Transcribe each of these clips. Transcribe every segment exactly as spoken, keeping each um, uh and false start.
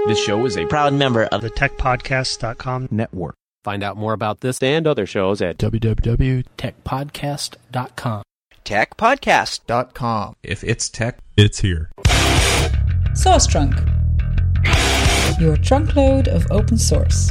This show is a proud member of the tech podcast dot com network. Find out more about this and other shows at w w w dot tech podcast dot com. tech podcast dot com. If it's tech, it's here. Source Trunk, your trunk load of open source.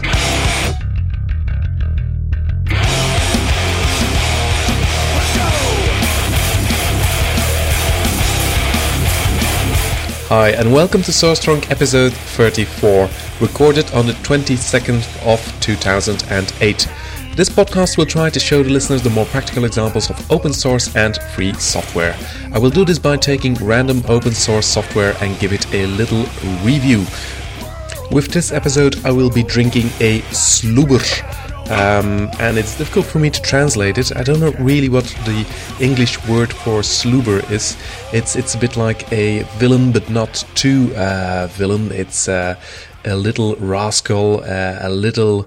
Hi, and welcome to Source Trunk episode thirty-four, recorded on the twenty-second of two thousand eight. This podcast will try to show the listeners the more practical examples of open source and free software. I will do this by taking random open source software and give it a little review. With this episode, I will be drinking a Sluber. Um, and it's difficult for me to translate it. I don't know really what the English word for Sluber is. It's it's a bit like a villain, but not too uh, villain. It's uh, a little rascal, uh, a little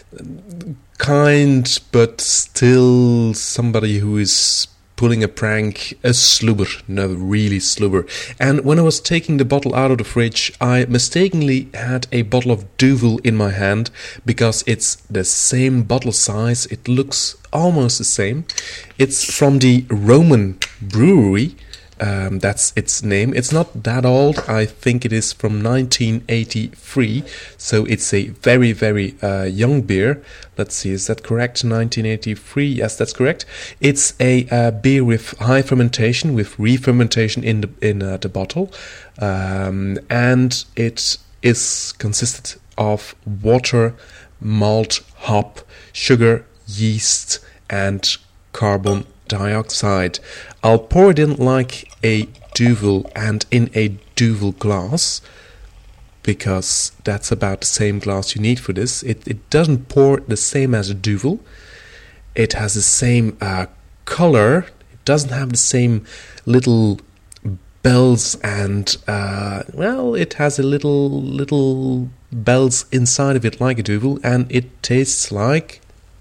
kind, but still somebody who is pulling a prank, a Sluber, no, really Sluber. And when I was taking the bottle out of the fridge, I mistakenly had a bottle of Duvel in my hand, because it's the same bottle size, it looks almost the same. It's from the Roman Brewery, um, that's its name. It's not that old, I think it is from nineteen eighty-three, so it's a very, very uh, young beer. Let's see, is that correct? nineteen eighty-three, yes, that's correct. It's a uh, beer with high fermentation, with re-fermentation in the in uh, the bottle, um, and it is consisted of water, malt, hop, sugar, yeast, and carbon dioxide. I'll pour it in like a Duvel and in a Duvel glass, because that's about the same glass you need for this. It it doesn't pour the same as a Duvel. It has the same uh, color. It doesn't have the same little bells and uh, well, it has a little little bells inside of it like a Duvel, and it tastes like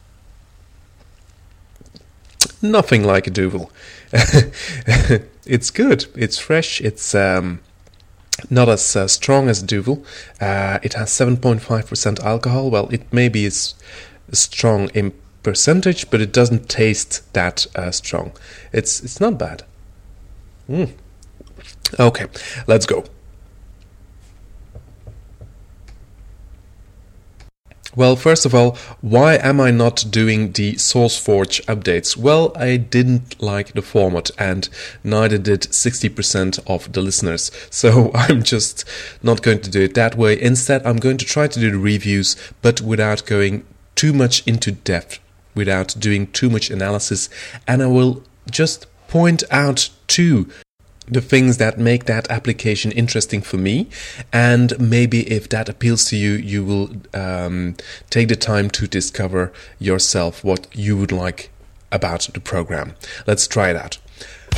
nothing like a Duvel. It's good. It's fresh. It's um. Not as uh, strong as Duvel. Uh, it has seven point five percent alcohol. Well, it maybe is strong in percentage, but it doesn't taste that uh, strong. It's it's not bad. Mm. Okay, let's go. Well, first of all, why am I not doing the SourceForge updates? Well, I didn't like the format, and neither did sixty percent of the listeners. So I'm just not going to do it that way. Instead, I'm going to try to do the reviews, but without going too much into depth, without doing too much analysis, and I will just point out two the things that make that application interesting for me, and maybe if that appeals to you, you will um, take the time to discover yourself what you would like about the program. Let's try it out.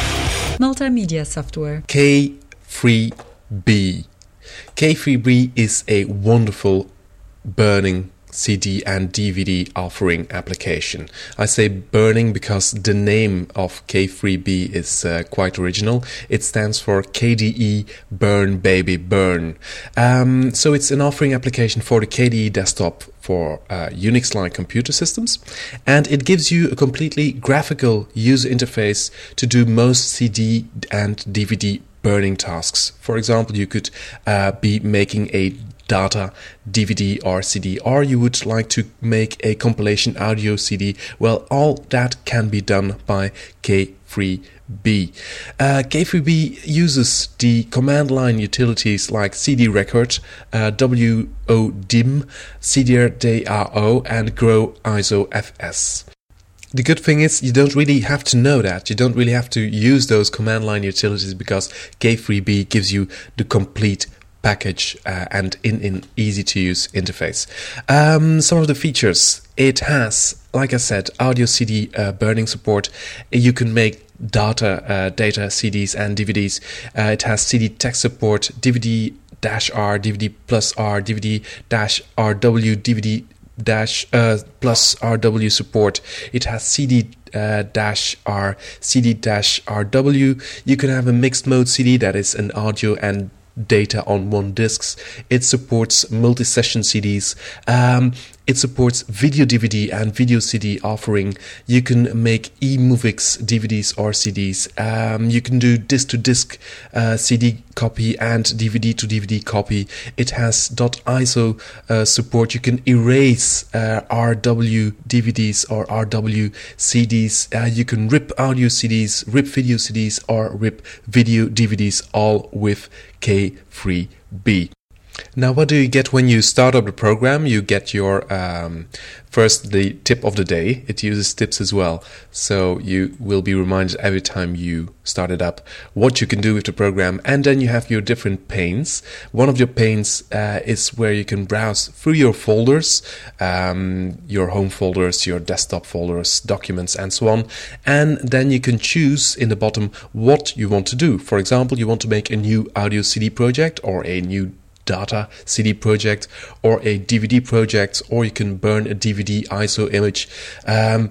Multimedia software. K three B. K three B is a wonderful burning C D and D V D offering application. I say burning because the name of K three B is uh, quite original. It stands for K D E Burn Baby Burn. Um, so it's an offering application for the K D E desktop for uh, Unix-like computer systems, and it gives you a completely graphical user interface to do most C D and D V D burning tasks. For example, you could uh, be making a data D V D or C D, or you would like to make a compilation audio C D. Well, all that can be done by K three B. Uh, K three B uses the command line utilities like C D Record, uh, W O D I M, C D R D A O, and Grow I S O F S. The good thing is you don't really have to know that. You don't really have to use those command line utilities, because K three B gives you the complete package uh, and in an easy-to-use interface. Um, some of the features. It has, like I said, audio C D uh, burning support. You can make data, uh, data C Ds and D V Ds. Uh, it has C D text support, D V D dash R, D V D plus R, D V D dash R W, D V D dash uh, plus R W support. It has C D uh, dash R, C D dash R W. You can have a mixed mode C D that is an audio and data on one disc. It supports multi-session C Ds. Um, it supports video D V D and video C D offering. You can make eMovix D V Ds or C Ds. Um, you can do disc-to-disc uh, C D copy and D V D to D V D copy. It has .iso uh, support. You can erase uh, R W D V Ds or R W C Ds. Uh, you can rip audio C Ds, rip video C Ds, or rip video D V Ds, all with K three B. Now, what do you get when you start up the program? You get your um, first the tip of the day. It uses tips as well, so you will be reminded every time you start it up what you can do with the program. And then you have your different panes. One of your panes uh, is where you can browse through your folders, um, your home folders, your desktop folders, documents, and so on. And then you can choose in the bottom what you want to do. For example, you want to make a new audio C D project or a new data C D project or a D V D project, or you can burn a D V D I S O image. Um,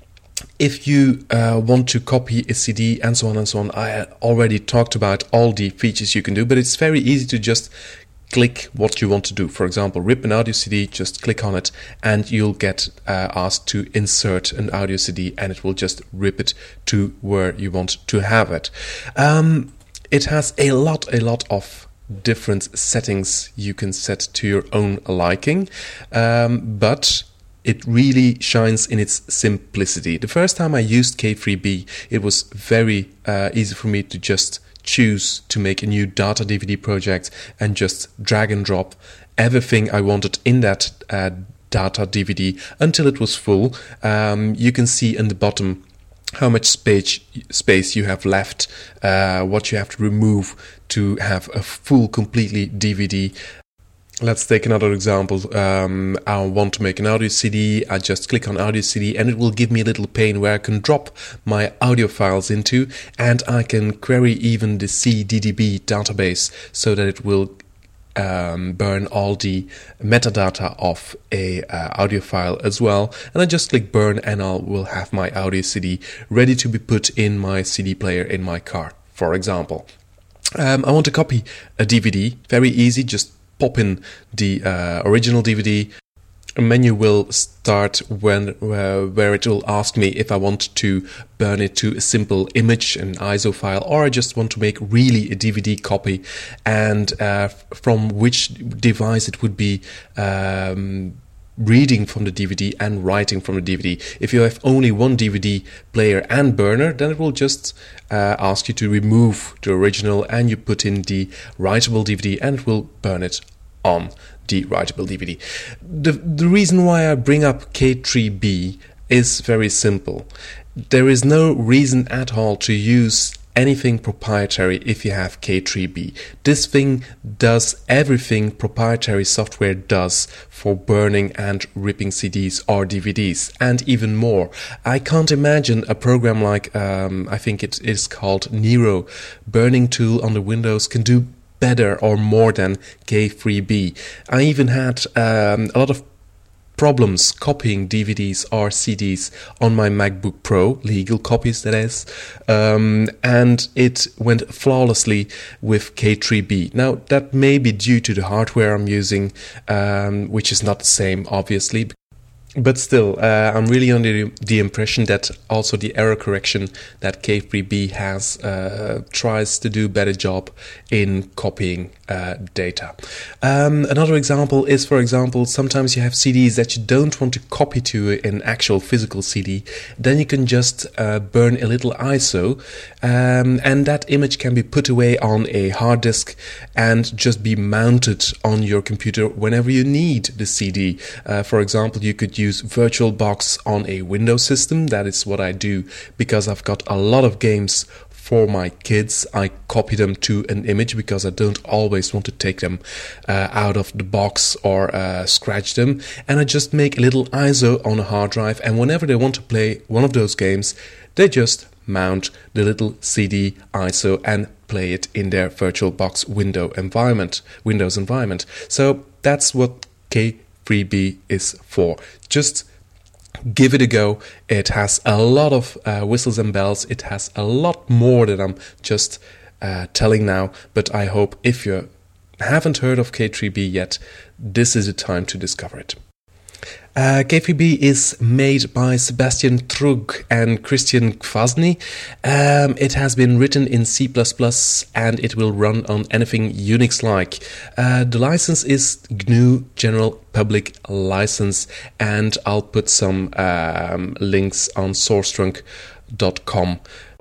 if you uh, want to copy a C D and so on and so on, I already talked about all the features you can do, but it's very easy to just click what you want to do. For example, rip an audio C D, just click on it and you'll get uh, asked to insert an audio C D, and it will just rip it to where you want to have it. Um, it has a lot, a lot of different settings you can set to your own liking, um, but it really shines in its simplicity. The first time I used K three B, it was very uh, easy for me to just choose to make a new data D V D project and just drag and drop everything I wanted in that uh, data D V D until it was full. Um, you can see in the bottom how much space space you have left, uh, what you have to remove to have a full, completely D V D. Let's take another example. Um, I want to make an audio C D. I just click on audio C D and it will give me a little pane where I can drop my audio files into, and I can query even the C D D B database so that it will Um, burn all the metadata of a uh, audio file as well. And I just click burn and I will have my audio C D ready to be put in my C D player in my car, for example. Um, I want to copy a D V D. Very easy, just pop in the uh, original D V D. A menu will start when uh, where it will ask me if I want to burn it to a simple image, an I S O file, or I just want to make really a D V D copy, and uh, from which device it would be um, reading from the D V D and writing from the D V D. If you have only one D V D player and burner, then it will just uh, ask you to remove the original and you put in the writable D V D and it will burn it on the writable D V D. The, the reason why I bring up K three B is very simple. There is no reason at all to use anything proprietary if you have K three B. This thing does everything proprietary software does for burning and ripping C Ds or D V Ds, and even more. I can't imagine a program like, um, I think it is called Nero, burning tool on the Windows, can do better or more than K three B. I even had um, a lot of problems copying D V Ds or C Ds on my MacBook Pro, legal copies that is, um, and it went flawlessly with K three B. Now that may be due to the hardware I'm using, um, which is not the same obviously, but still uh, I'm really under the, the impression that also the error correction that K three B has uh, tries to do a better job in copying uh, data. Um, another example is, for example, sometimes you have C Ds that you don't want to copy to an actual physical C D. Then you can just uh, burn a little I S O, um, and that image can be put away on a hard disk and just be mounted on your computer whenever you need the C D. Uh, for example, you could use VirtualBox on a Windows system. That is what I do because I've got a lot of games for my kids. I copy them to an image because I don't always want to take them uh, out of the box or uh, scratch them, and I just make a little I S O on a hard drive, and whenever they want to play one of those games, they just mount the little C D I S O and play it in their VirtualBox window environment, Windows environment. So that's what K three B is for. Just give it a go. It has a lot of uh, whistles and bells. It has a lot more that I'm just uh, telling now, but I hope if you're haven't heard of K three B yet, this is the time to discover it. Uh, K three B is made by Sebastian Trug and Christian Kwasny. Um, it has been written in C plus plus and it will run on anything Unix-like. Uh, the license is G N U General Public License, and I'll put some um, links on sourcetrunk dot com.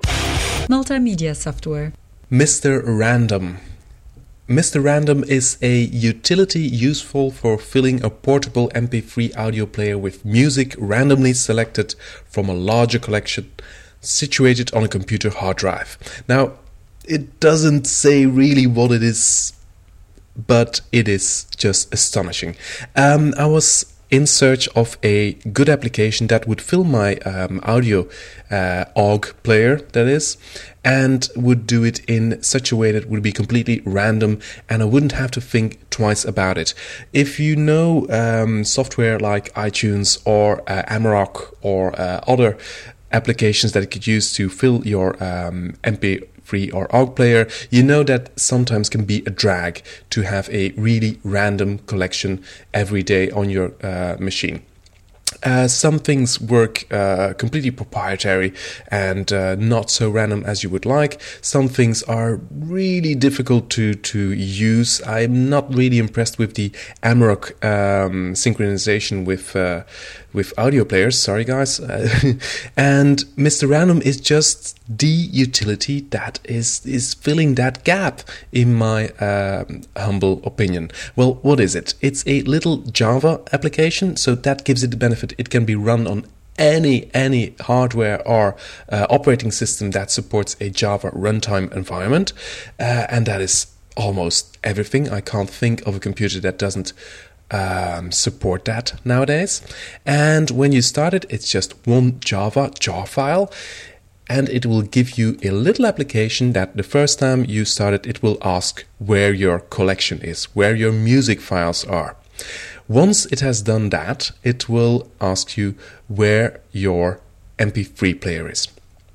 Multimedia software. Mister Random. Mister Random is a utility useful for filling a portable M P three audio player with music randomly selected from a larger collection situated on a computer hard drive. Now, it doesn't say really what it is, but it is just astonishing. Um, I was in search of a good application that would fill my um, audio uh, O G player, that is, and would do it in such a way that would be completely random and I wouldn't have to think twice about it. If you know um, software like iTunes or uh, Amarok or uh, other applications that you could use to fill your um, M P three or O G player, you know that sometimes can be a drag to have a really random collection every day on your uh, machine. Uh, some things work uh, completely proprietary and uh, not so random as you would like. Some things are really difficult to, to use. I'm not really impressed with the Amarok um, synchronization with uh, with audio players. Sorry, guys. Uh, and Mister Random is just the utility that is is filling that gap, in my uh, humble opinion. Well, what is it? It's a little Java application, so that gives it the benefit. It can be run on any any hardware or uh, operating system that supports a Java runtime environment, uh, and that is almost everything. I can't think of a computer that doesn't um, support that nowadays. And when you start it, it's just one Java jar file, and it will give you a little application that the first time you start it, it will ask where your collection is, where your music files are. Once it has done that, it will ask you where your M P three player is.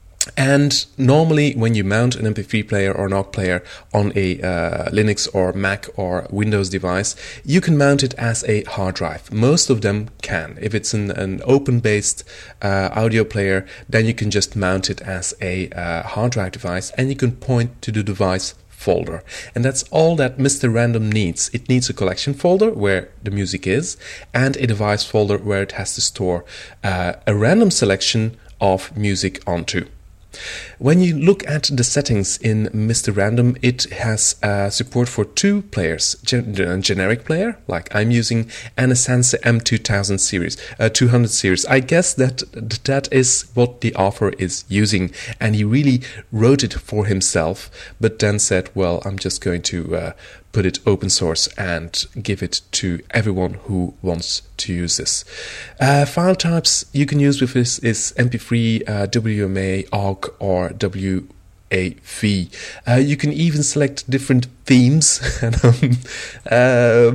And normally when you mount an M P three player or an O G player on a uh, Linux or Mac or Windows device, you can mount it as a hard drive. Most of them can. If it's an, an open-based uh, audio player, then you can just mount it as a uh, hard drive device, and you can point to the device folder. And that's all that Mister Random needs. It needs a collection folder where the music is, and a device folder where it has to store uh, a random selection of music onto. When you look at the settings in Mister Random, it has uh, support for two players, gen- a generic player, like I'm using, and a Sansa M two thousand series, uh, two hundred series. I guess that that is what the author is using, and he really wrote it for himself, but then said, well, I'm just going to uh, put it open source and give it to everyone who wants to use this. Uh, file types you can use with this is M P three, uh, W M A, O G, or W A V. Uh, you can even select different themes. and, um, uh,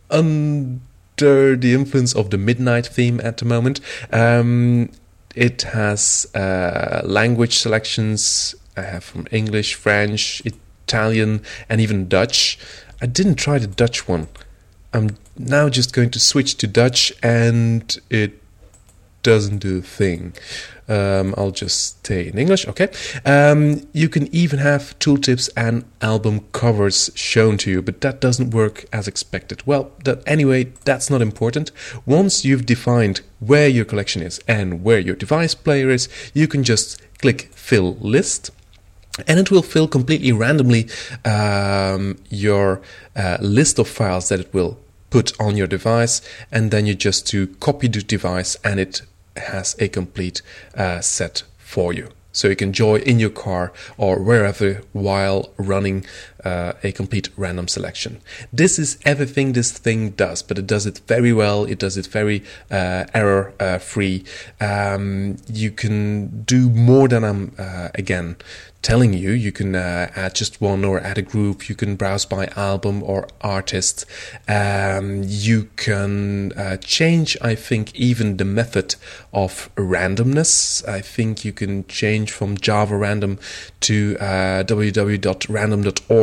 under the influence of the Midnight theme at the moment, um, it has uh, language selections. I have from English, French, Italian, and even Dutch. I didn't try the Dutch one. I'm now just going to switch to Dutch, and it doesn't do a thing. Um, I'll just stay in English. Okay. Um, you can even have tooltips and album covers shown to you, but that doesn't work as expected. Well, that, anyway, that's not important. Once you've defined where your collection is and where your device player is, you can just click Fill List, and it will fill completely randomly um, your uh, list of files that it will put on your device, and then you just to copy the device, and it has a complete uh, set for you. So you can enjoy in your car or wherever while running uh, a complete random selection. This is everything this thing does, but it does it very well. It does it very uh, error uh, free. Um, you can do more than I'm uh, again telling you. You can uh, add just one or add a group. You can browse by album or artist. Um, you can uh, change, I think, even the method of randomness. I think you can change from Java random to uh, w w w dot random dot org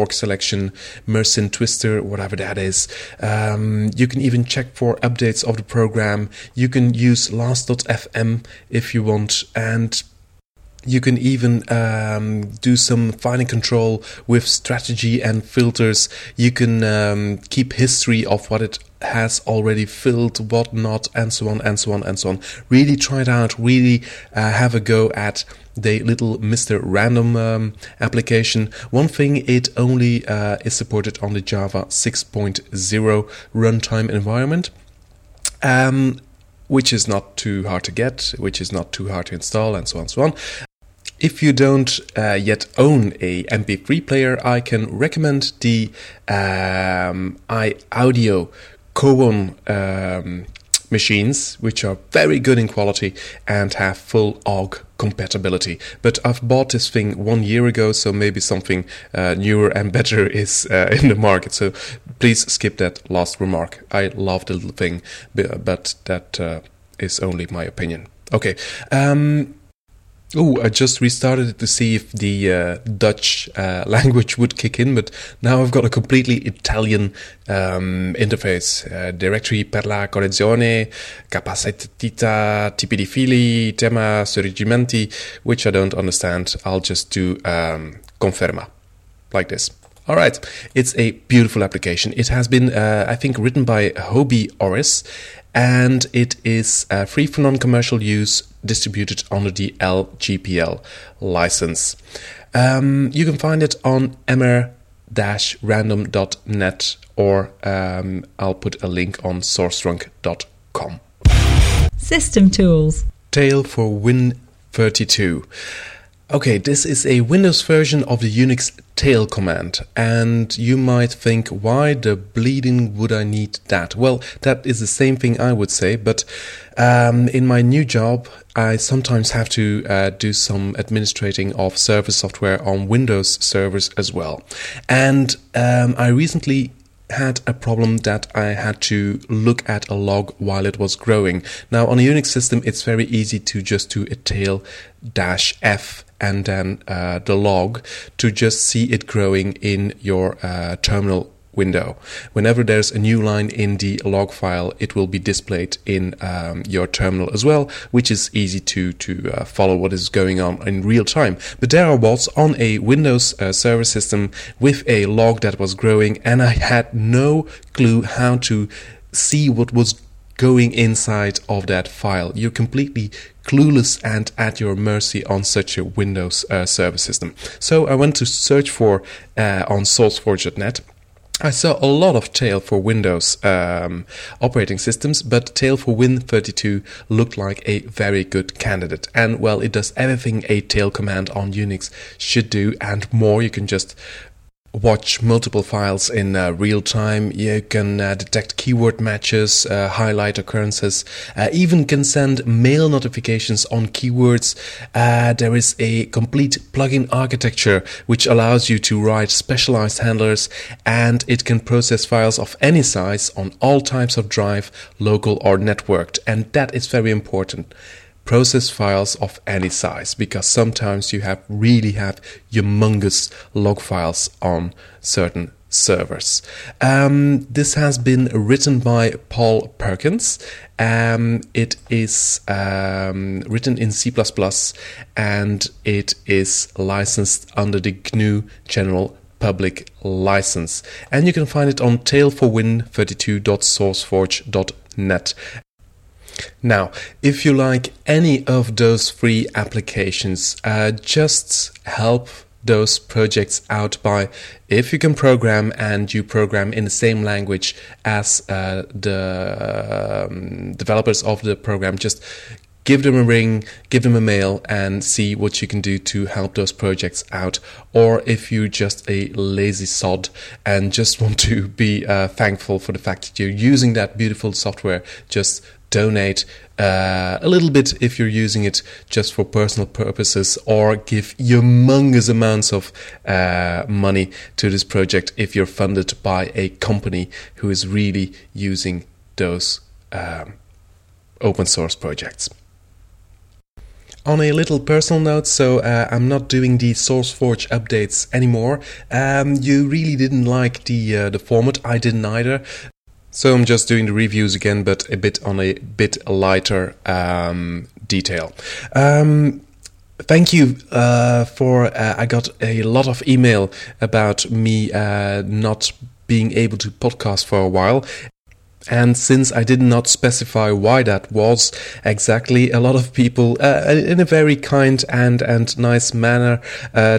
fork selection, Mersenne twister, whatever that is. Um, you can even check for updates of the program. You can use last dot f m if you want, and you can even um, do some filing control with strategy and filters. You can um, keep history of what it has already filled, what not, and so on, and so on, and so on. Really try it out. Really uh, have a go at the little Mister Random um, application. One thing, it only uh, is supported on the Java six point oh runtime environment. Um, which is not too hard to get, which is not too hard to install, and so on, and so on. If you don't uh, yet own a M P three player, I can recommend the um, iAudio Kowon um, machines, which are very good in quality and have full O G compatibility. But I've bought this thing one year ago, so maybe something uh, newer and better is uh, in the market. So please skip that last remark. I love the little thing, but that uh, is only my opinion. Okay. Um, Oh, I just restarted it to see if the uh, Dutch uh, language would kick in, but now I've got a completely Italian um, interface. Uh, directory per la correzione, capacità, tipi di fili, tema, sorgimenti, which I don't understand. I'll just do um, conferma, like this. All right, it's a beautiful application. It has been, uh, I think, written by Hobie Oris, and it is uh, free for non-commercial use, distributed under the L G P L license. Um, you can find it on emmer dash random dot net, or um, I'll put a link on source trunk dot com. System tools. Tail for Win thirty-two. Okay, this is a Windows version of the Unix tail command, and you might think, why the bleeding would I need that? Well, that is the same thing I would say, but um, in my new job, I sometimes have to uh, do some administrating of server software on Windows servers as well. And um, I recently had a problem that I had to look at a log while it was growing. Now, on a Unix system, it's very easy to just do a tail dash F and then uh, the log to just see it growing in your uh, terminal window. Whenever there's a new line in the log file, it will be displayed in um, your terminal as well, which is easy to to uh, follow what is going on in real time. But there I was on a Windows uh, server system with a log that was growing, and I had no clue how to see what was going inside of that file. You're completely clueless and at your mercy on such a Windows uh, server system. So I went to search for uh, on sourceforge dot net. I saw a lot of Tail for Windows um, operating systems, but Tail for Win thirty-two looked like a very good candidate. And well, it does everything a tail command on Unix should do and more. You can just watch multiple files in uh, real time. You can uh, detect keyword matches, uh, highlight occurrences, uh, even can send mail notifications on keywords. Uh, there is a complete plugin architecture which allows you to write specialized handlers, and it can process files of any size on all types of drive, local or networked. And that is very important. Process files of any size, because sometimes you have really have humongous log files on certain servers. Um, this has been written by Paul Perkins. Um, it is um, written in C plus plus, and it is licensed under the G N U General Public License. And you can find it on tail for win thirty-two dot sourceforge dot net. Now, if you like any of those free applications, uh, just help those projects out by, if you can program and you program in the same language as uh, the um, developers of the program, just give them a ring, give them a mail, and see what you can do to help those projects out. Or if you're just a lazy sod and just want to be uh, thankful for the fact that you're using that beautiful software, just donate uh, a little bit if you're using it just for personal purposes, or give humongous amounts of uh, money to this project if you're funded by a company who is really using those um, open source projects. on a little personal note, so uh, I'm not doing the SourceForge updates anymore. Um, you really didn't like the uh, the format. I didn't either. So I'm just doing the reviews again, but a bit on a bit lighter um, detail. Um, Thank you uh, for, uh, I got a lot of email about me uh, not being able to podcast for a while. And since I did not specify why that was exactly, a lot of people, uh, in a very kind and, and nice manner, uh,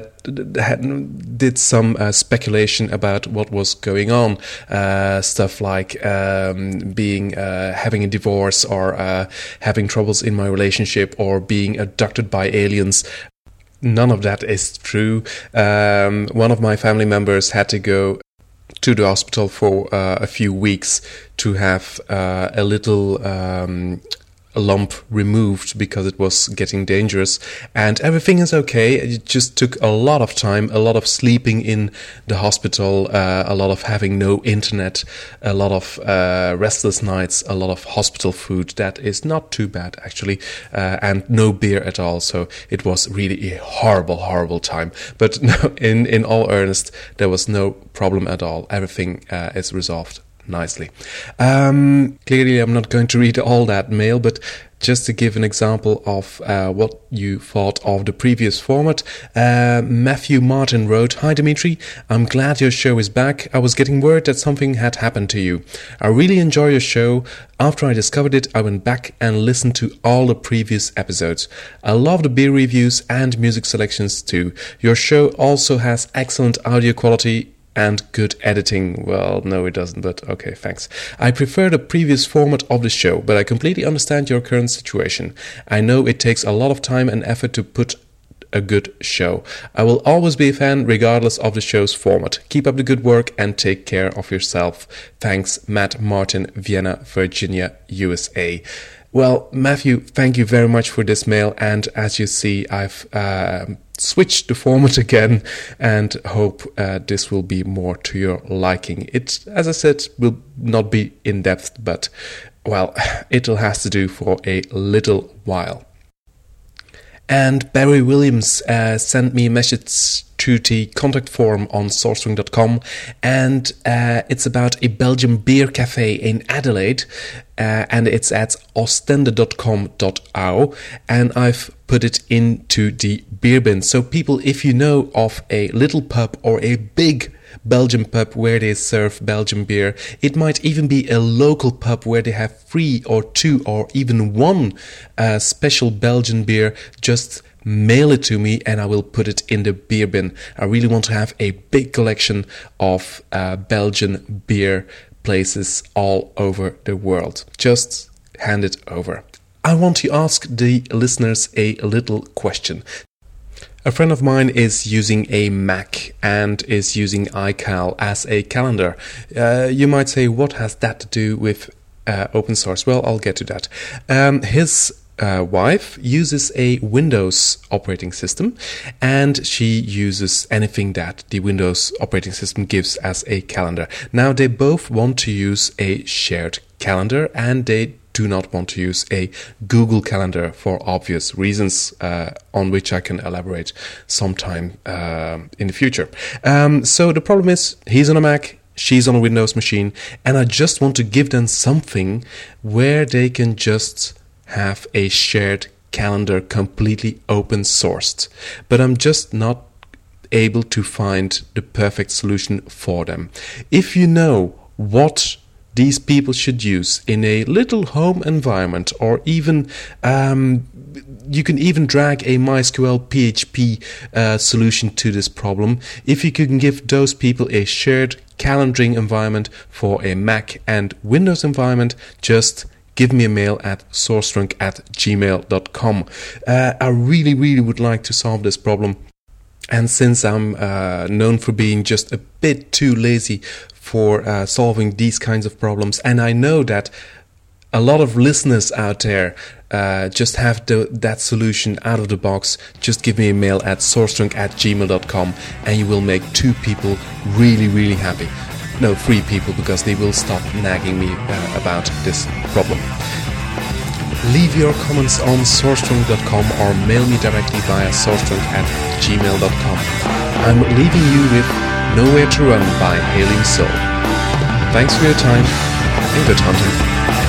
did some uh, speculation about what was going on. Uh, stuff like um, being uh, having a divorce, or uh, having troubles in my relationship, or being abducted by aliens. None of that is true. Um, one of my family members had to go to the hospital for uh, a few weeks to have uh, a little um, lump removed because it was getting dangerous, and everything is okay. It just took a lot of time, a lot of sleeping in the hospital, uh, a lot of having no internet, a lot of uh, restless nights, a lot of hospital food. That is not too bad, actually, uh, and no beer at all. So it was really a horrible, horrible time. But no, in, in all earnest, there was no problem at all. Everything uh, is resolved nicely. Um, clearly, I'm not going to read all that mail, but just to give an example of uh, what you thought of the previous format, uh, Matthew Martin wrote, "Hi Dimitri, I'm glad your show is back. I was getting word that something had happened to you. I really enjoy your show. After I discovered it, I went back and listened to all the previous episodes. I love the beer reviews and music selections too. Your show also has excellent audio quality and good editing." Well, no, it doesn't, but okay, thanks. "I prefer the previous format of the show, but I completely understand your current situation. I know it takes a lot of time and effort to put a good show. I will always be a fan regardless of the show's format. Keep up the good work and take care of yourself. Thanks, Matt Martin, Vienna, Virginia, U S A." Well, Matthew, thank you very much for this mail, and as you see, I've uh, switch the format again, and hope uh, this will be more to your liking. It, as I said, will not be in depth, but well, it'll has to do for a little while. And Barry Williams uh, sent me a message to the contact form on sourcewing dot com, and uh, it's about a Belgian beer cafe in Adelaide, uh, and it's at ostende dot com dot a u, and I've put it into the beer bin. So people, if you know of a little pub or a big Belgian pub where they serve Belgian beer, it might even be a local pub where they have three or two or even one uh, special Belgian beer, just mail it to me and I will put it in the beer bin. I really want to have a big collection of uh, Belgian beer places all over the world. Just hand it over. I want to ask the listeners a little question. A friend of mine is using a Mac and is using iCal as a calendar. Uh, you might say, what has that to do with uh, open source? Well, I'll get to that. Um, his uh, wife uses a Windows operating system, and she uses anything that the Windows operating system gives as a calendar. Now, they both want to use a shared calendar, and they do not want to use a Google Calendar for obvious reasons, uh, on which I can elaborate sometime uh, in the future. Um, so the problem is, he's on a Mac, she's on a Windows machine, and I just want to give them something where they can just have a shared calendar completely open sourced. But I'm just not able to find the perfect solution for them. If you know what these people should use in a little home environment, or even um, you can even drag a MySQL P H P uh, solution to this problem. If you can give those people a shared calendaring environment for a Mac and Windows environment, just give me a mail at sourcedrunk at gmail dot com. Uh, I really, really would like to solve this problem. And since I'm uh, known for being just a bit too lazy for uh, solving these kinds of problems, and I know that a lot of listeners out there uh, just have the, that solution out of the box, just give me a mail at sourcedrunk at gmail dot com, and you will make two people really, really happy. No, three people, because they will stop nagging me uh, about this problem. Leave your comments on sourcetrunk dot com or mail me directly via sourcetrunk at gmail dot com. I'm leaving you with Nowhere to Run by Hailing Soul. Thanks for your time and good hunting.